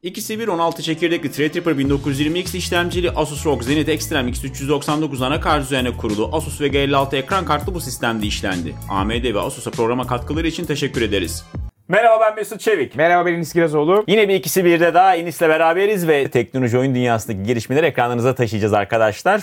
İkisi bir 16 çekirdekli Threadripper 1920X işlemcili Asus ROG Zenith Extreme X399 anakart üzerine kurulu Asus VG 56 ekran kartlı bu sistemde işlendi. AMD ve Asus'a programa katkıları için teşekkür ederiz. Merhaba, ben Mesut Çevik. Merhaba, ben Enis Kirazoğlu. Yine bir ikisi birde daha Enis'le beraberiz ve teknoloji oyun dünyasındaki gelişmeleri ekranlarınıza taşıyacağız arkadaşlar.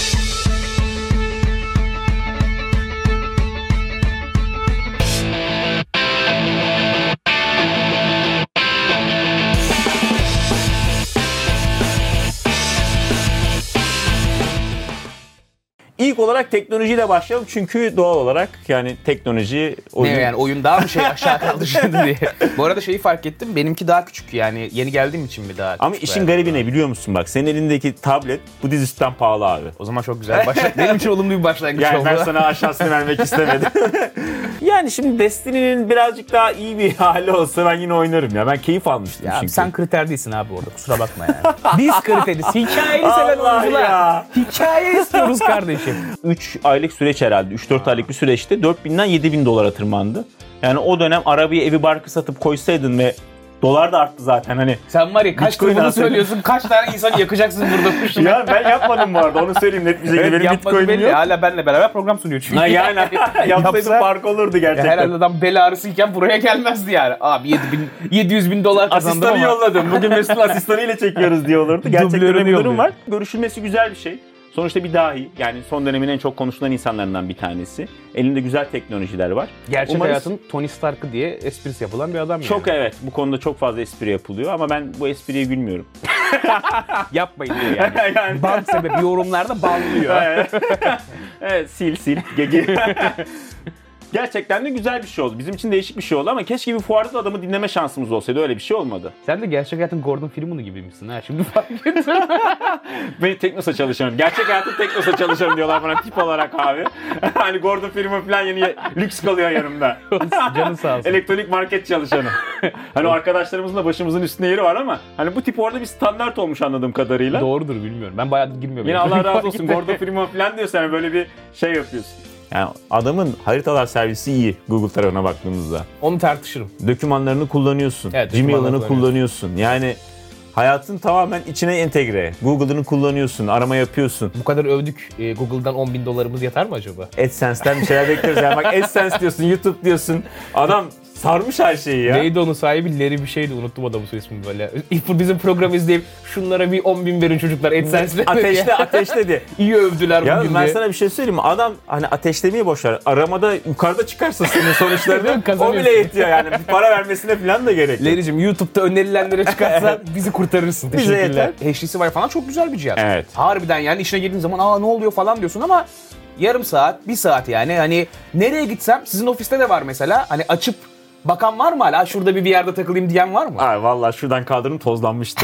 İlk olarak teknolojiyle başlayalım çünkü doğal olarak yani teknoloji oyun... Ne yani oyun daha mı aşağı kaldı şimdi diye. Bu arada şeyi fark ettim, benimki daha küçük yani yeni geldiğim için mi daha küçük? Ama işin garibi ne biliyor musun bak, senin elindeki tablet bu dizüstten pahalı abi. O zaman çok güzel benim için olumlu bir başlangıç yani oldu. Ben sana aşağısını vermek istemedim. Yani şimdi Destiny'nin birazcık daha iyi bir hali olsa ben yine oynarım ya. Ben keyif almıştım ya çünkü. Sen kriter değilsin abi orada, kusura bakma yani. Biz kriteriz. Hikayeli seven oyuncular. Hikaye istiyoruz kardeşim. 3 aylık süreç herhalde. 3-4 aylık bir süreçte 4.000'den 7.000 dolara tırmandı. Yani o dönem arabayı, evi, barkı satıp koysaydın ve dolar da arttı zaten hani. Sen var ya kaç tane söylüyorsun, kaç tane insanı yakacaksın burada. Ya ben yapmadım bu arada, onu söyleyeyim net bir şekilde. Evet, benim Bitcoin'im yok. Hala benle beraber program sunuyor çünkü. Ha yani yapsaydı fark olurdu gerçekten. Herhalde adam bel ağrısıyken buraya gelmezdi yani. Abi 700.000 dolar kazandım ama. Asistanı yolladım. Bugün Mesut'un asistanıyla çekiyoruz diye olurdu. Gerçekten öyle bir durum var. Görüşülmesi güzel bir şey. Sonuçta bir dahi, yani son dönemin en çok konuşulan insanlarından bir tanesi. Elinde güzel teknolojiler var. Gerçek hayatın Tony Stark'ı diye esprisi yapılan bir adam çok yani. Evet, bu konuda çok fazla espri yapılıyor ama ben bu espriye gülmüyorum. Yapmayın diyor yani. Ban sebebi yorumlarda banlıyor. Evet, sil. Gerçekten de güzel bir şey oldu. Bizim için değişik bir şey oldu ama keşke bir fuarda da adamı dinleme şansımız olsaydı, öyle bir şey olmadı. Sen de gerçek hayatın Gordon Freeman'ı gibi misin ha? Şimdi fark ettim. Ben Teknosa çalışıyorum. Gerçek hayatın Teknosa çalışıyorum diyorlar bana tip olarak abi. Hani Gordon Freeman falan yeni lüks kalıyor yanımda. Canın sağ olsun. Elektronik market çalışanı. Hani o arkadaşlarımızın da başımızın üstünde yeri var ama hani bu tip orada bir standart olmuş anladığım kadarıyla. Doğrudur, bilmiyorum. Ben bayağıdır girmiyorum. Yine Allah razı olsun Gordon Freeman falan diyorsan hani böyle bir şey yapıyorsun. Yani adamın haritalar servisi iyi Google tarafına baktığımızda. Onu tartışırım. Dokümanlarını kullanıyorsun. Evet, Gmail'ını kullanıyorsun. Yani hayatın tamamen içine entegre. Google'ını kullanıyorsun, arama yapıyorsun. Bu kadar övdük. Google'dan 10.000 dolarımız yeter mi acaba? AdSense'den bir şeyler bekliyoruz. Yani bak AdSense diyorsun, YouTube diyorsun. Adam sarmış her şeyi ya. Neydi onun sahibi? Larry bir şeydi. Unuttum adamın soy ismini böyle. Bizim programı izleyip şunlara bir 10.000 verin çocuklar. AdSense'le. Ateşledi. İyi övdüler ya bugün ben de. sana bir şey söyleyeyim mi? Adam hani ateşlemeyi boşver. Aramada yukarıda çıkarsa senin sonuçlarını o bile yetiyor yani. Bir para vermesine falan da gerek yok. Larry'cim YouTube'da önerilenlere çıkarsa bizi kurtarırsın. Bize yeter. HD'si var falan, çok güzel bir cihaz. Evet. Harbiden yani işine girdiğin zaman ne oluyor falan diyorsun ama yarım saat, bir saat yani. Hani nereye gitsem, sizin ofiste de var mesela. Hani açıp bakan var mı hala? Şurada bir yerde takılayım diyen var mı? Ay vallahi şuradan kaldırım tozlanmıştı.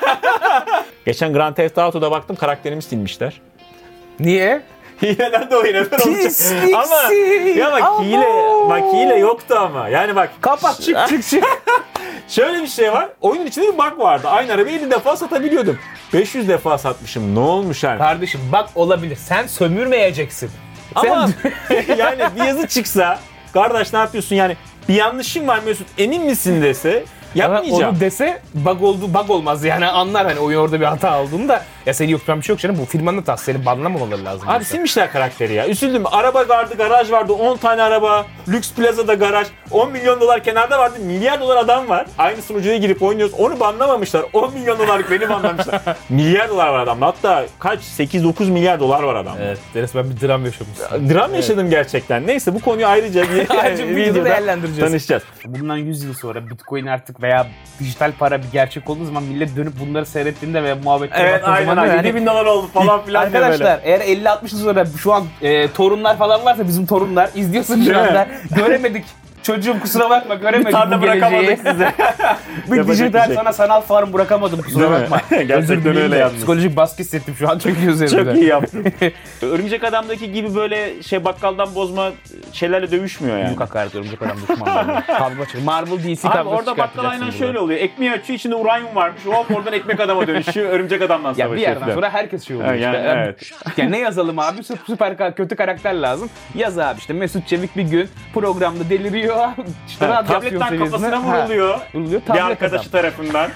Geçen Grand Theft Auto'da baktım, karakterimi silmişler. Niye? Hileden de oyun efendim olacak. Ama ya bak hile yoktu ama. Yani bak. Kapat çık. Şöyle bir şey var. Oyunun içinde bir bug vardı. Aynı arabayı 50 defa satabiliyordum. 500 defa satmışım. Ne olmuş yani? Kardeşim bak, olabilir. Sen sömürmeyeceksin. Ama yani bir yazı çıksa, kardeş ne yapıyorsun yani? Bir yanlışım var Mesut, emin misin dese yapmayacağım. Onu dese bug olmaz yani, anlar hani oyun orada bir hata olduğunu da. Ya seni yok bir şey yok canım, bu firmanın hatası, seni banlamamaları lazım. Abi silmişler karakteri ya. Üzüldüm. Araba vardı, garaj vardı, 10 tane araba, lüks plazada garaj, 10 milyon dolar kenarda vardı, milyar dolar adam var. Aynı sunucuya girip oynuyoruz. Onu banlamamışlar. 10 milyon dolarlık beni banlamışlar. Milyar dolar var adamda. Hatta kaç? 8-9 milyar dolar var adamda. Evet. Resmen bir dram yaşamışsın. Dram yaşadım gerçekten. Neyse, bu konuyu ayrıca bir videoda değerlendireceğiz. Tanışacağız. Bundan 100 yıl sonra Bitcoin artık veya dijital para bir gerçek olduğu zaman millet dönüp bunları seyrettiğinde ve muhabbetlere baktığı zaman aynen 7.000 dolar oldu falan filan. Arkadaşlar eğer 50-60 yıl sonra şu an torunlar falan varsa, bizim torunlar izliyorsun şu anda. Göremedik. Çocuğum kusura bakma, göremedik bu geleceği. Size. Bir dijital sana sanal farm bırakamadım, kusura bakma. Gerçekten öyle yaptım. Psikolojik baskı hissettim şu an, çok iyi üzerimde. Çok iyi yaptın. Örümcek Adam'daki gibi böyle bakkaldan bozma şeylerle dövüşmüyor yani. Yok hakaret, Örümcek Adam düşmanları. Kavga çıkıyor. Marvel DC abi kavgası orada bakkal aynen şöyle oluyor. Ekmeği açıyor, içinde uranyum varmış. Hop oradan ekmek adama dönüşüyor. Örümcek Adam'dan savaşıyor. Ya bir yerden sonra herkes şey oluyor yani, işte. Evet. Yani ne yazalım abi? Süper kötü karakter lazım. Yaz abi işte Mesut Çevik bir gün programda deliriyor. daha işte radyasyon Tabletten seviyesine- kafasına Ha, vuruluyor. vuruluyor. Bir Tablet arkadaşı tarafından.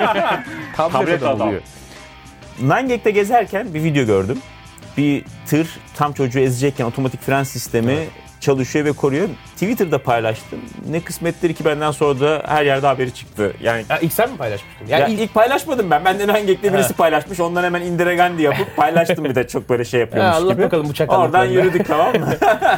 Tablet adam oluyor. 9gag'de gezerken bir video gördüm. Bir tır tam çocuğu ezecekken otomatik fren sistemi çalışıyor ve koruyor. Twitter'da paylaştım. Ne kısmetleri ki benden sonra da her yerde haberi çıktı. Yani Ya ilk sen mi paylaşmıştın? ya Yani ilk paylaşmadım ben. Benden 9gag'de birisi paylaşmış. Ondan hemen indiregendi yapıp paylaştım bir de çok böyle şey yapıyormuş Allah gibi. bakalım bıçak Oradan aldıklarına. yürüdük tamam mı?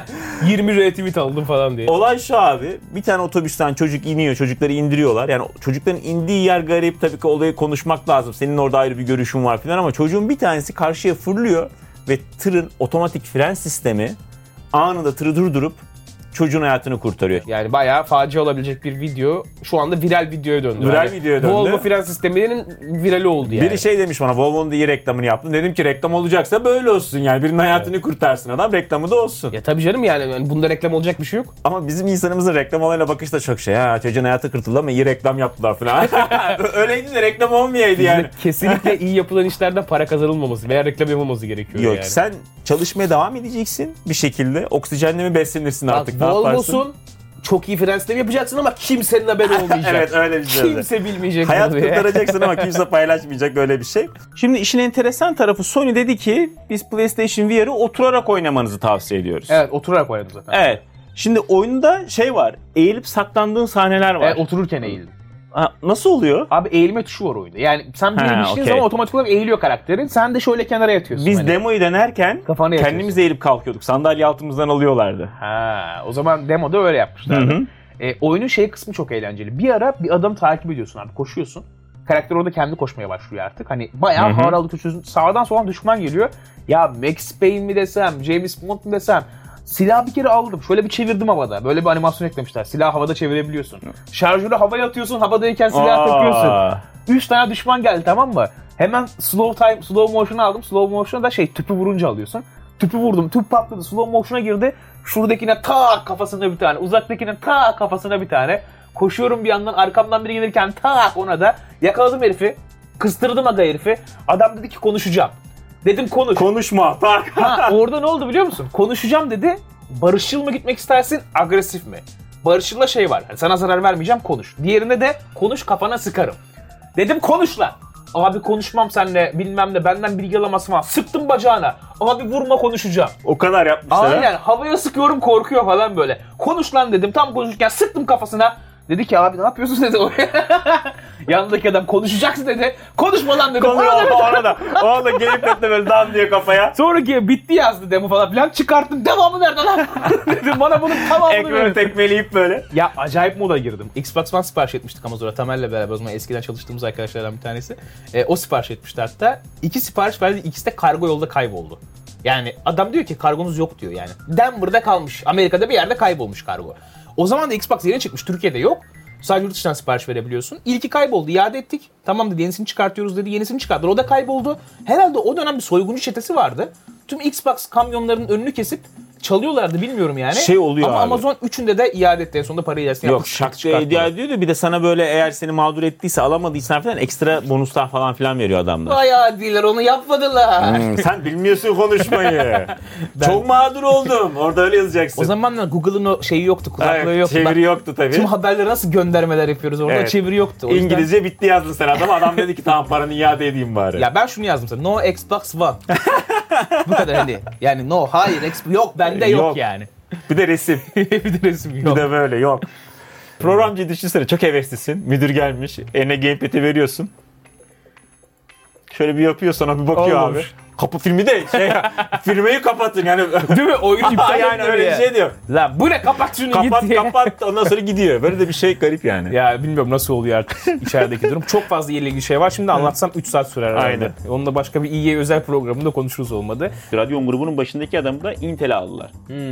20 retweet aldım falan diye. Olay şu abi. Bir tane otobüsten çocuk iniyor. Çocukları indiriyorlar. Yani çocukların indiği yer garip. Tabii ki olayı konuşmak lazım. Senin orada ayrı bir görüşün var falan ama çocuğun bir tanesi karşıya fırlıyor ve tırın otomatik fren sistemi anında tırı durdurup çocuğun hayatını kurtarıyor. Yani bayağı facia olabilecek bir video şu anda viral videoya döndü. Viral Yani videoya döndü. Volvo fren sisteminin virali oldu yani. Biri şey demiş bana, Volvo'nun da iyi reklamını yaptım. Dedim ki reklam olacaksa böyle olsun yani. Birinin hayatını kurtarsın adam, reklamı da olsun. Ya tabii canım yani bunda reklam olacak bir şey yok. Ama bizim insanımızın reklam olayına bakışı da çok şey. Ha çocuğun hayatı kurtuldu ama iyi reklam yaptılar falan. Öyleydi de reklam olmayaydı yani. Kesinlikle iyi yapılan işlerden para kazanılmaması veya reklam yapılmaması gerekiyor Yok yani. sen çalışmaya devam edeceksin bir şekilde. Oksijenle mi beslenirsin artık, ne yaparsın? Volvo'sun, çok iyi fren sistemi yapacaksın ama kimsenin haberi olmayacak. Evet öyle bir şey. Kimse bilmeyecek Hayat bunu diye. kurtaracaksın ama kimse paylaşmayacak, öyle bir şey. Şimdi işin enteresan tarafı, Sony dedi ki biz PlayStation VR'ı oturarak oynamanızı tavsiye ediyoruz. Evet, oturarak oynadım zaten. Evet. Şimdi oyunda şey var, eğilip saklandığın sahneler var. Otururken eğildim. Ha, nasıl oluyor? Abi eğilme tuşu var oyunda. Yani sen bir Ha, iliştiğin okey. zaman otomatik olarak eğiliyor karakterin. Sen de şöyle kenara yatıyorsun. Biz hani. demoyu denerken Kafanı kendimiz eğilip kalkıyorduk. Sandalye altımızdan alıyorlardı. Ha, o zaman demoda öyle yapmışlardı. Hı hı. Oyunun şey kısmı çok eğlenceli. Bir ara bir adamı takip ediyorsun abi, koşuyorsun. Karakter orada kendi koşmaya başlıyor artık. Hani bayağı Hı hı. haralı tutuyorsun. Sağdan soldan düşman geliyor. Ya Max Payne mi desem, James Bond mu desem. Silahı bir kere aldım. Şöyle bir çevirdim havada. Böyle bir animasyon eklemişler. Silahı havada çevirebiliyorsun. Şarjörü havaya atıyorsun. Havadayken silahı takıyorsun. 3 tane düşman geldi, tamam mı? Hemen slow motion'u aldım. Slow motion'u da tüpü vurunca alıyorsun. Tüpü vurdum. Tüp patladı. Slow motion'a girdi. Şuradakine tak kafasına bir tane. Uzaktakine tak kafasına bir tane. Koşuyorum bir yandan. Arkamdan biri gelirken tak ona da. Yakaladım herifi. Kıstırdım aga herifi. Adam dedi ki konuşacağım. Dedim konuş. Konuşma. Tak. Ha, orada ne oldu biliyor musun? Konuşacağım dedi. Barışçıl mı gitmek istersin, agresif mi? Barışçıl'la şey var. Yani sana zarar vermeyeceğim, konuş. Diğerinde de konuş, kafana sıkarım. Dedim konuş lan. Abi konuşmam seninle, bilmem ne, benden bilgi alamazsın falan. Sıktım bacağına. Abi vurma, konuşacağım. O kadar yapmışlar. ha? Aynen, havaya sıkıyorum, korkuyor falan böyle. Konuş lan dedim, tam konuşurken sıktım kafasına. Dedi ki abi ne yapıyorsun dedi oraya. Yanındaki adam konuşacaksın dedi. Konuşma lan dedim. Ona da gamepad'le böyle dan diye kafaya. Sonraki bitti yazdı demo falan filan, çıkarttım. Devamı nerede lan? Dedim bana bunun tamamını Ekmeği verin. tekmeleyip böyle. Ya acayip moda girdim. Xbox One sipariş etmiştik Amazon'a Tamer'le beraber. O zaman eskiden çalıştığımız arkadaşlardan bir tanesi. O sipariş etmişti hatta. 2 sipariş verdi. İkisi de kargo yolda kayboldu. Yani adam diyor ki kargonuz yok diyor yani. Denver'da kalmış. Amerika'da bir yerde kaybolmuş kargo. O zaman da Xbox yeni çıkmış. Türkiye'de yok. Sadece yurt dışından sipariş verebiliyorsun. İlki kayboldu. İade ettik. Tamam dedi, yenisini çıkartıyoruz dedi. Yenisini çıkarttılar. O da kayboldu. Herhalde o dönem bir soyguncu çetesi vardı. Tüm Xbox kamyonlarının önünü kesip çalıyorlardı, bilmiyorum yani. Şey oluyor ama abi. Amazon üçünde de iade etti. En sonunda parayı iadesini Yok yapıp şak çıkartmadı. hediye ediyordu. Bir de sana böyle eğer seni mağdur ettiyse, alamadıysan falan ekstra bonuslar falan filan veriyor adamlar. Bayağı değiller, onu yapmadılar. Sen bilmiyorsun konuşmayı. Çok mağdur oldum. Orada öyle yazacaksın. O zamanlar Google'ın o şeyi yoktu, kulaklığı Evet, yoktu. çeviri Bak, yoktu tabii. tüm haberleri nasıl göndermeler yapıyoruz orada, Evet. çeviri yoktu. O yüzden- İngilizce bitti yazdın sen adama. Adam dedi ki tamam paranı iade edeyim bari. Ya ben şunu yazdım sana. No Xbox One. Bu kadar hani. Yani no, hayır, yok bende yok, Yok. yani. Bir de resim. Bir de resim Bir yok. de böyle yok. Programcı düşünsene, çok heveslisin. Müdür gelmiş. Eline gamepad'i veriyorsun. Şöyle bir yapıyor, sonra bir bakıyor Olmamış. abi. Kapı filmi de firmayı kapatın yani. Değil mi? Oyun iptal yani ediyor öyle ya. bir şey diyor. Lan bu ne, kapat şunu Kapat git diye. kapat ondan sonra gidiyor. Böyle de bir şey garip yani. Ya bilmiyorum nasıl oluyor artık içerideki durum. Çok fazla yerle ilgili şey var. Şimdi anlatsam 3 saat sürer herhalde. Aynen. Onu da başka bir EA özel programında konuşuruz olmadı. Radeon grubunun başındaki adamı da Intel'e aldılar.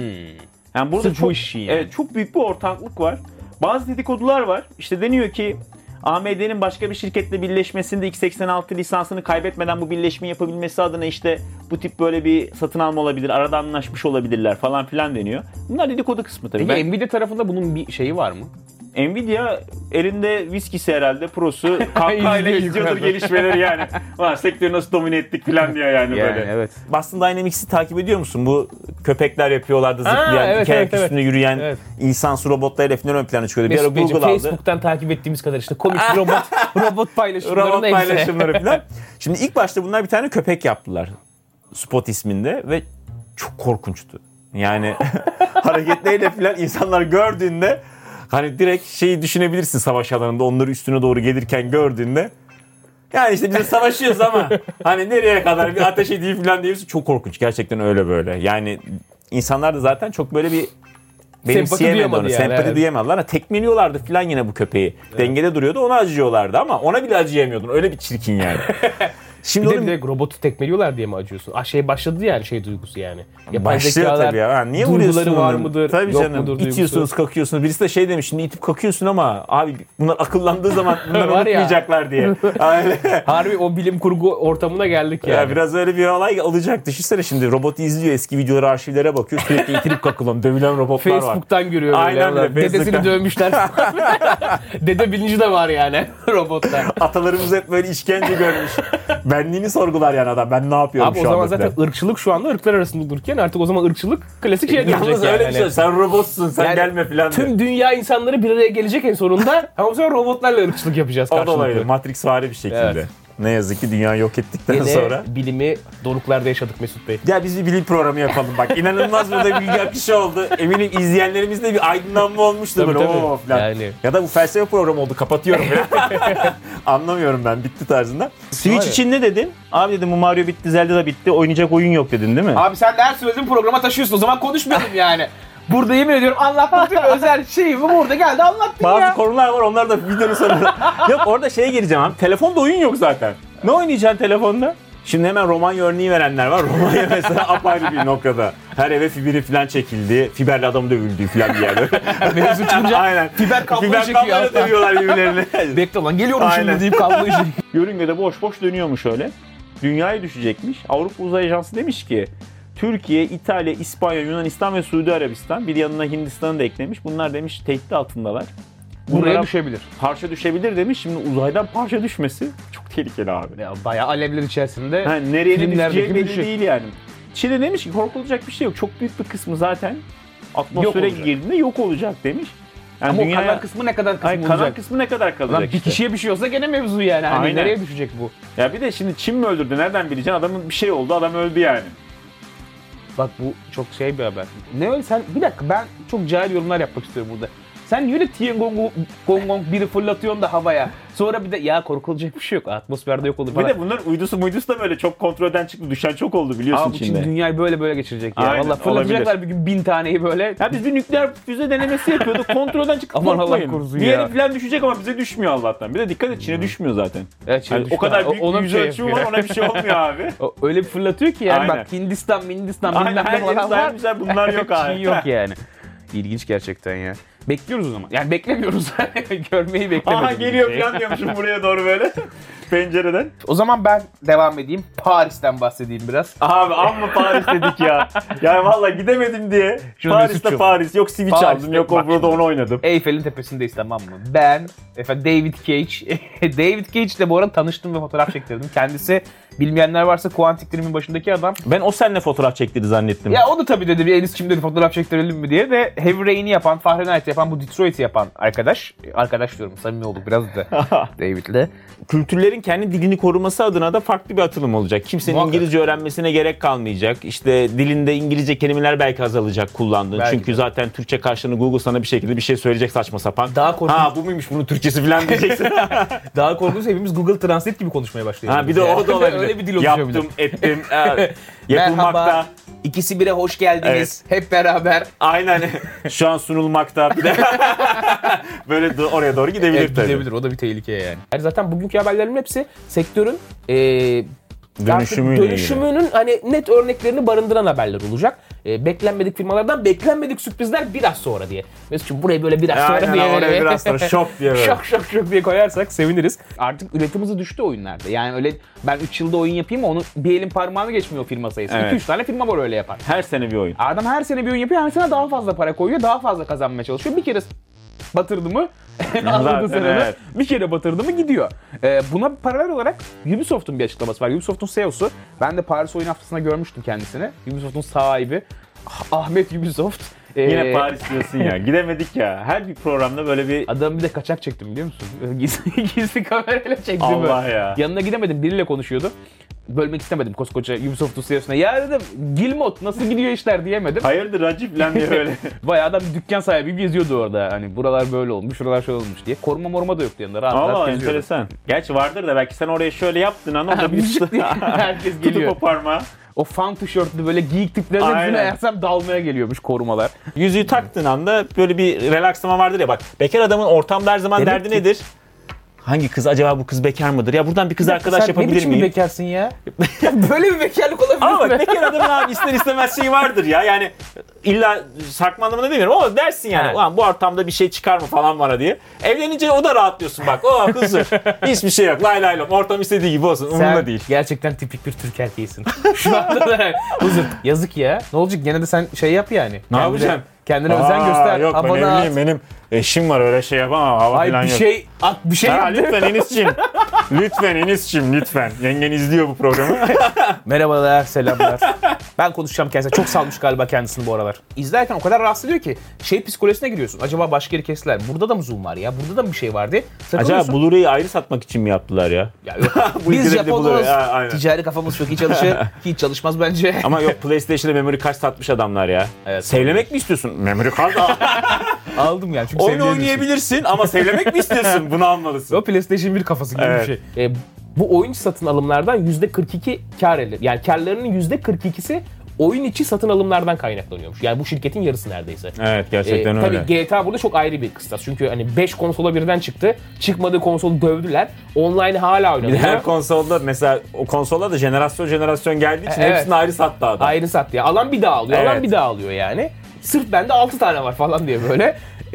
Yani burada Sırf bu işi yani. evet, çok büyük bir ortaklık var. Bazı dedikodular var. İşte deniyor ki AMD'nin başka bir şirketle birleşmesinde x86 lisansını kaybetmeden bu birleşmeyi yapabilmesi adına işte bu tip böyle bir satın alma olabilir, arada anlaşmış olabilirler falan filan deniyor. Bunlar dedikodu kısmı tabii. Peki Nvidia tarafında bunun bir şeyi var mı? Nvidia elinde viskisi herhalde prosu kahkahayla izliyordur gelişmeleri yani. Ulan sektörü nasıl domine ettik falan diyor yani böyle. Evet. Boston Dynamics'i takip ediyor musun? Bu köpekler yapıyorlardı zıplayan, evet, iki ayak evet, üstünde yürüyen evet. insansız robotlarıyla falan ön plana çıkıyordu. Bir ara Mesut Beyciğim, Google aldı. Facebook'tan takip ettiğimiz kadar işte komik robot paylaşımları Robot neyse. paylaşımları falan. Şimdi ilk başta bunlar bir tane köpek yaptılar. Spot isminde ve çok korkunçtu. Yani hareketleriyle falan insanlar gördüğünde hani direkt şeyi düşünebilirsin savaş alanında onları üstüne doğru gelirken gördüğünde. Yani işte biz savaşıyoruz ama hani nereye kadar bir ateş edeyim falan diyorsun. Çok korkunç. Gerçekten öyle böyle. Yani insanlar da zaten çok böyle bir benimseyemedi onu. Sempati evet. duyamadılar. Tekmeliyorlardı falan yine bu köpeği. Evet. Dengede duruyordu. Ona acıyorlardı ama ona bile acıyamıyordun. Öyle bir çirkin yani. Şimdi bir de robotu tekmeliyorlar diye mi acıyorsun? Başladı yani duygusu yani. Başlıyor tabii ya. Yani niye vuruyorsun var mıdır? Tabii yok canım. mudur duygusu? İtiyorsunuz, kakıyorsunuz. Birisi de şey demiş, şimdi itip kakıyorsun ama abi bunlar akıllandığı zaman bunları unutmayacaklar diye. Harbi o bilim kurgu ortamına geldik yani. Ya biraz öyle bir olay olacak. Düşünsene şimdi robotu izliyor, eski videoları, arşivlere bakıyor. Sürekli itirip kakılan, dövülen robotlar var. Facebook'tan görüyor böyle. Aynen Dedesini dövmüşler. Dede bilinci de var yani robotta. Atalarımız hep böyle işkence görmüş. Benliğini sorgular yani adam. Ben ne yapıyorum abi şu anda? anda? Abi o zaman zaten ırkçılık şu anda ırklar arasında dururken artık o zaman ırkçılık klasik şeye dönecek Yalnız yani. öyle bir şey. Sen robotsun, sen yani gelme falan. Tüm dünya insanları bir araya gelecek en sonunda. Ama bu sefer robotlarla ırkçılık yapacağız karşılıklı. O da karşılıklı. olabilir. Matrixvari bir şekilde. Evet. Ne yazık ki dünyayı yok ettikten Yine sonra. bilimi doruklarda yaşadık Mesut Bey. Ya biz bir bilim programı yapalım bak. İnanılmaz burada bilgi akışı oldu. Eminim izleyenlerimizde bir aydınlanma olmuştur böyle. Oo falan. Yani. Ya da bu felsefe programı oldu. Kapatıyorum ya. Anlamıyorum ben. Bitti tarzında. Switch için ne dedin? Abi dedim bu Mario bitti, Zelda da bitti. Oynayacak oyun yok dedin değil mi? Abi sen de her söylediğin programa taşıyorsun. O zaman konuşmayalım yani. Burada yemin ediyorum anlattığım özel şeyimi burada geldi anlattın Bazı ya. Bazı konular var, onlar da videonun sonunda. Yok orada şeye gireceğim abi. Telefonda oyun yok zaten. Ne oynayacaksın telefonda? Şimdi hemen Romanya örneği verenler var. Romanya mesela apayrı bir noktada. Her eve fiberi falan çekildi. Fiberli adam dövüldü falan bir yerde. Mevzu çıkınca aynen. fiber kabloyu çekiyor. Dövüyorlar birbirlerine. Bekle lan geliyorum şimdi deyip kabloyu çekiyor. Yörüngede boş boş dönüyormuş öyle. Dünyaya düşecekmiş. Avrupa Uzay Ajansı demiş ki Türkiye, İtalya, İspanya, Yunanistan ve Suudi Arabistan, bir yanına Hindistan'ı da eklemiş. Bunlar demiş tehdit altındalar. Buraya düşebilir. Parça düşebilir demiş. Şimdi uzaydan parça düşmesi çok tehlikeli abi. Ya bayağı alevler içerisinde. Yani nereye düşeceği belli düşecek. değil yani. Çin'de demiş ki korkulacak bir şey yok. Çok büyük bir kısmı zaten atmosfere girdiğinde yok olacak demiş. Yani ama dünyaya... o kalan kısmı ne kadar olacak? Kalan kısmı ne kadar kalacak? Lan bir kişiye bir şey olsa gene mevzu yani. Hani nereye düşecek bu? Ya bir de şimdi Çin mi öldürdü? Nereden bileceksin? Adamın bir şey oldu. Adam öldü yani. Bak bu çok şey bir haber. Ne öyle sen bir dakika ben çok cahil yorumlar yapmak istiyorum burada. Sen niye öyle Tiangong biri fırlatıyorsun da havaya? Sonra bir de ya korkulacak bir şey yok. Atmosferde yok olur falan. Bir de bunların uydusu da böyle çok kontrolden çıktı. Düşen çok oldu biliyorsun Çin'de. Çin dünyayı böyle geçirecek ya. Aynen, valla fırlatacaklar bir gün 1000 taneyi böyle. Ya biz bir nükleer füze denemesi yapıyorduk. Kontrolden çıktı. Aman Allah korusun bir ya. yere falan düşecek ama bize düşmüyor Allah'tan. Bir de dikkat et Çin'e düşmüyor zaten. Evet, yani o kadar büyük bir yüz ölçümü var ona bir şey olmuyor abi. Öyle bir fırlatıyor ki yani. Aynen. Bak Hindistan Aynen, bilmem ne falan var. Bunlar yok abi. Çin yok yani. İlginç gerçekten ya. Bekliyoruz o zaman. Yani beklemiyoruz. Görmeyi beklemedim. Aha geliyor falan diyormuşum buraya doğru böyle. Pencereden. O zaman ben devam edeyim. Paris'ten bahsedeyim biraz. Abi amma Paris dedik ya. Yani valla gidemedim diye. Paris'te Paris. Yok Switch aldım. Yok burada onu oynadım. Eyfel'in tepesindeyiz tamam mı? Ben, David Cage. David Cage ile bu arada tanıştım ve fotoğraf çektirdim. Kendisi bilmeyenler varsa Quantic Dream'in başındaki adam. Ben o seninle fotoğraf çektirdi zannettim. Ya o da tabii dedi bir Enis kim dedi fotoğraf çektirelim mi diye ve Heavy Rain'i yapan, Fahrenheit'i yapan, bu Detroit'i yapan arkadaş. Arkadaş diyorum samimi olduk biraz da David'le. Kültürlerin kendi dilini koruması adına da farklı bir atılım olacak. Kimsenin İngilizce öğrenmesine gerek kalmayacak. İşte dilinde İngilizce kelimeler belki azalacak kullandığın. Belki çünkü zaten Türkçe karşılığını Google sana bir şekilde bir şey söyleyecek saçma sapan. Daha korkunç. Ha bu muymuş bunun Türkçesi falan diyeceksin. Daha korkunç hepimiz Google Translate gibi konuşmaya başlayacağız. Ha bir de o da olabilir. Öyle bir dil oluşabilir. Yaptım, ettim, yapılmakta. Merhaba. İkisi bire hoş geldiniz. Evet. Hep beraber. Aynen. Şu an sunulmakta. Bir de böyle oraya doğru gidebilir tabii. Gidebilir. O da bir tehlike yani. Zaten bugünkü haberlerin hepsi sektörün dönüşümünün hani net örneklerini barındıran haberler olacak. Beklenmedik firmalardan beklenmedik sürprizler biraz sonra diye. Mesela burayı böyle biraz sonra diye. Oraya biraz sonra şok diye böyle. Şok diye koyarsak seviniriz. Artık üretim hızı düştü oyunlarda. Yani öyle ben 3 yılda oyun yapayım onu bir elin parmağını geçmiyor firma sayısı. 2-3 tane firma var öyle yapan. Her sene bir oyun. Adam her sene bir oyun yapıyor. Her sene daha fazla para koyuyor. Daha fazla kazanmaya çalışıyor. Bir kere batırdı mı aldığı Zaten sırada evet. bir kere batırdı mı gidiyor. Buna paralel olarak Ubisoft'un bir açıklaması var. Ubisoft'un CEO'su, ben de Paris Oyun Haftası'nda görmüştüm kendisini. Ubisoft'un sahibi Ahmet Ubisoft. Yine Paris diyorsun ya. Gidemedik ya. Her bir programda böyle bir... Adam bir de kaçak çektim biliyor musun? Gizli kamerayla çektim. Allah böyle. ya. Yanına gidemedim, biriyle konuşuyordu. Bölmek istemedim koskoca Ubisoft'un CEO'suna. Ya dedim Gilmot nasıl gidiyor işler diyemedim. Hayırdır Racip lan diye böyle. Bayağı adam bir dükkan sahibi geziyordu orada. Hani buralar böyle olmuş, şuralar şöyle olmuş diye. Koruma moruma da yoktu yanında. Rahat Allah rahat geziyordu. enteresan. Gerçi vardır da belki sen oraya şöyle yaptın anladın mı? Müzik diye herkes Tutup geliyor. o parmağı. O fan tişörtlü böyle giyik tiplerin hepsine Aynen. ersem dalmaya geliyormuş korumalar. Yüzüğü taktığın anda böyle bir relakslama vardır ya bak. Bekar adamın ortamda her zaman Demek derdi ki- nedir? Hangi kız acaba bu kız bekar mıdır? Ya buradan bir kız arkadaş Sen yapabilir ne biçim miyim? bir bekarsın ya? Böyle bir bekarlık olabilir Ama mi? bak bekar adamın abi ister istemez şey vardır ya. Yani illa sarkma anlamında demiyorum ama dersin yani. Evet. Ulan bu ortamda bir şey çıkar mı falan bana diye. Evlenince o da rahatlıyorsun bak. Oh huzur. Hiçbir şey yok. Lay lay lom. Ortam istediği gibi olsun. Umurumda Sen değil. gerçekten tipik bir Türk erkeğisin. Şu anda da huzur. Yazık ya. Ne olacak gene de sen şey yap yani. Ne yapacağım? Kendine özen göster. Yok ben Abone at. evliyim. Benim eşim var öyle şey yapamam. Hava Ay falan bir yok. şey at bir şey Ha, yap. lütfen Enis'cim. Lütfen Enis'cim lütfen. Yengen izliyor bu programı. Merhabalar, selamlar. Ben konuşacağım kendisine. Çok salmış galiba kendisini bu aralar. İzlerken o kadar rahatsız ediyor ki şey psikolojisine giriyorsun. Acaba başka yeri kestiler. Burada da mı zoom var ya? Burada da mı bir şey var diye. Acaba Takılıyorsun. Blu-ray'i ayrı satmak için mi yaptılar ya? Ya yok. Bu Biz ülkede bir de Japonuz. Blu-ray. Ha, aynen. Ticari kafamız çok iyi çalışır. Hiç çalışmaz bence. Ama yok PlayStation'da memory card satmış adamlar ya. Evet, Sevlemek mi istiyorsun? Memory card al. Aldım yani. Çünkü Oyun sevdiğim oynayabilirsin ama sevlemek mi istiyorsun? Bunu almalısın. O PlayStation 1 kafası gibi Evet. bir şey. Bu oyun satın alımlardan %42 kar elde. Yani karlarının %42'si oyun içi satın alımlardan kaynaklanıyormuş. Yani bu şirketin yarısı neredeyse. Evet gerçekten öyle. Tabii GTA burada çok ayrı bir kıstas. Çünkü hani 5 konsola birden çıktı. Çıkmadığı konsolu dövdüler. Online hala Bir de oynanıyor. her konsolda mesela o konsolda da jenerasyon geldiği için Evet. hepsini ayrı sattı adam. Ayrı sat ya. Alan bir daha alıyor. Alan Evet. bir daha alıyor yani. Sırf bende 6 tane var falan diye böyle.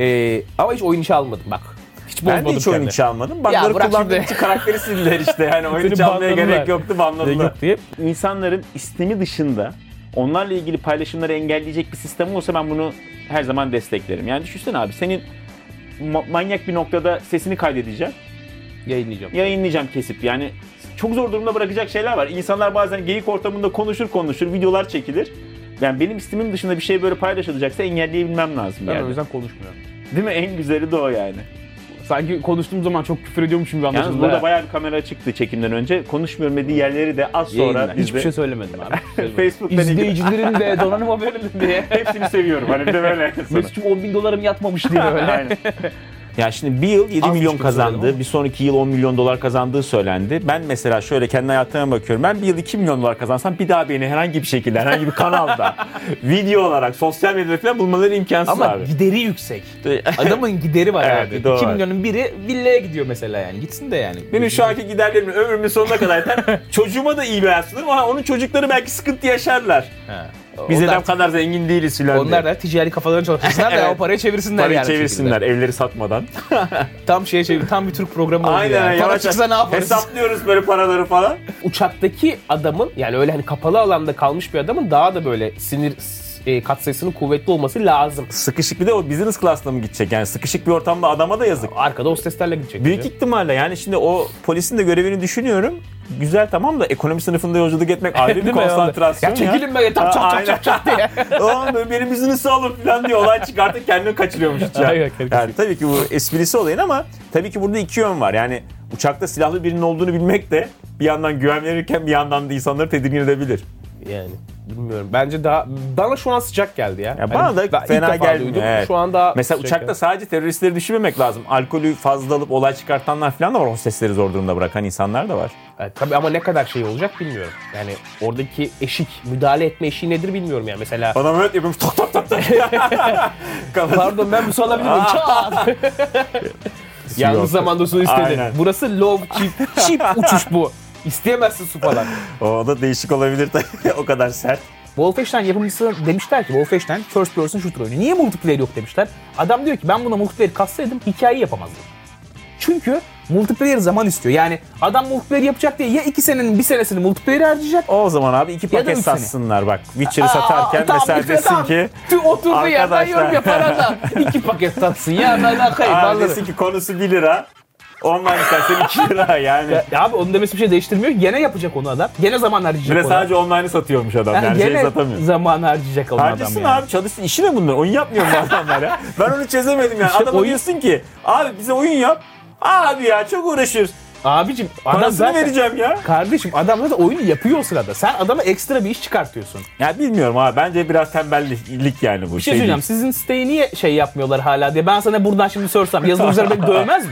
Ama hiç oyun işi almadım bak. Hiç Ben de bozmadım hiç oyun kendimi. içi almadım. Ya Bug'ları bırak kullandığım şimdi. için karakteri sildiler işte. Yani oyun Seni içi almaya banladılar. gerek yoktu banladılar. Yok diye. İnsanların istemi dışında onlarla ilgili paylaşımları engelleyecek bir sistem olsa ben bunu her zaman desteklerim. Yani düşünsene abi senin manyak bir noktada sesini kaydedeceğim. Yayınlayacağım. Yayınlayacağım kesip yani çok zor durumda bırakacak şeyler var. İnsanlar bazen geyik ortamında konuşur, videolar çekilir. Yani benim istemim dışında bir şey böyle paylaşılacaksa engelleyebilmem lazım Ben o yani. yüzden konuşmuyorum. Değil mi? En güzeli de o yani. Sanki konuştuğum zaman çok küfür ediyormuşum gibi Yalnız anlaşıldı. burada ha. bayağı bir kamera çıktı çekimden önce. Konuşmuyorum dediği yerleri de az sonra Yayınla. biz Hiçbir de şey söylemedim abi. Facebook'tan ilgili İzleyicilerin de donanıma verildi diye. hepsini seviyorum. Hani bir de böyle. Mesut'cum 10.000 dolarım yatmamış diye böyle. Aynen. Ya şimdi bir yıl 7 Az milyon buçuk kazandı. söyledim Bir sonraki yıl 10 milyon dolar kazandığı söylendi. Ben mesela şöyle kendi hayatıma bakıyorum. Ben bir yıl 2 milyon dolar kazansam bir daha beni herhangi bir şekilde, herhangi bir kanalda, video olarak, sosyal medyada falan bulmaları imkansız Ama abi. gideri yüksek. Adamın gideri var Evet, abi. bir de o 2 var. milyonun biri villaya gidiyor mesela yani. Gitsin de yani. Benim şu anki giderlerimin ömrümün sonuna kadar yeter. Çocuğuma da iyi bir hayat sunarım ama onun çocukları belki sıkıntı yaşarlar. Ha. Biz Onlar- neden kadar zengin değiliz filan diye. Onlar da ticari kafalarını çalıştırsınlar da Evet. o parayı çevirsinler Parayı yani. bu çevirsinler evleri satmadan. şekilde. Tam şeye çevir, tam bir Türk programı oldu Aynen. yani. Para yavaş çıksa ne yaparız? Hesaplıyoruz böyle paraları falan. Uçaktaki adamın yani öyle hani kapalı alanda kalmış bir adamın daha da böyle sinir katsayısının kuvvetli olması lazım. Sıkışık bir de o business class'la mı gidecek? Yani sıkışık bir ortamda adama da yazık. Arkada hosteslerle gidecek. Büyük ihtimalle yani şimdi o polisin de görevini düşünüyorum. Güzel tamam da ekonomi sınıfında yolculuk etmek ayrı bir Değil mi? konsantrasyon Ya çekilin be çap çap Aynen. çap çap diye. Oğlum benim business'ı alın falan diye olay çıkartıp kendini kaçırıyormuş uçağa. Aynen, Yani tabii ki bu esprisi olayın ama tabii ki burada iki yön var. Yani uçakta silahlı birinin olduğunu bilmek de bir yandan güven verirken bir yandan da insanları tedirgin edebilir. Yani bilmiyorum. Bence daha bana şu an sıcak geldi ya. Ya bana da ben ilk fena defa gelmiyor. duydum. Evet. Şu an daha Mesela sıcak uçakta geldi. sadece teröristleri düşünmemek lazım. Alkolü fazla alıp olay çıkartanlar falan da var. Hostesleri zor durumda bırakan insanlar da var. Evet, tabii ama ne kadar şey olacak bilmiyorum. Yani oradaki eşik, müdahale etme eşiği nedir bilmiyorum yani. Mesela Adam evet yapıyormuş tak tak tak tak. pardon ben bir su alabilir miyim? Çat! Yalnız zamanda su istedi. Aynen. Burası low cheap uçuş bu. İsteyemezsin su falan. O da değişik olabilir tabii. O kadar sert. Wolfenstein yapımcısı demişler ki Wolfenstein first person shooter oyunu. Niye multiplayer yok demişler. Adam diyor ki ben buna multiplayer katsaydım hikayeyi yapamazdım. Çünkü multiplayer zaman istiyor. Yani adam multiplayer yapacak diye ya 2 senenin 1 senesini multiplayer harcayacak. O zaman abi 2 Ya da paket üç sene. satsınlar bak. Witcher'ı satarken Tamam, mesela işte desin tamam. ki Oturduğu yerden arkadaşlar- yorum yapar adam. 2 paket satsın ya ben akayım. abi alırım. desin ki konusu 1 lira. Online istersen 2 lira yani. Ya abi onun demesi bir şey değiştirmiyor. Gene yapacak onu adam. Gene zaman harcayacak Bir de ona. sadece online'ı satıyormuş adam. Yani şey gene satamıyor. zaman harcayacak onu adam Harcasın yani. abi, çalışsın, işi ne bunlar? Oyun yapmıyor mu adamlar ya? Ben onu çözemedim yani. İşte Adama oyun- diyorsun ki abi bize oyun yap. Abi ya çok uğraşıyoruz. Abicim adam Parasını zaten... vereceğim ya. Kardeşim adam zaten oyunu yapıyor o sırada. Sen adama ekstra bir iş çıkartıyorsun. Ya bilmiyorum abi, bence biraz tembellik yani bu. Bir şey söyleyeceğim. değil. Sizin siteyi niye şey yapmıyorlar hala diye. Ben sana buradan şimdi sorsam yazılımcılar beni dövmez mi?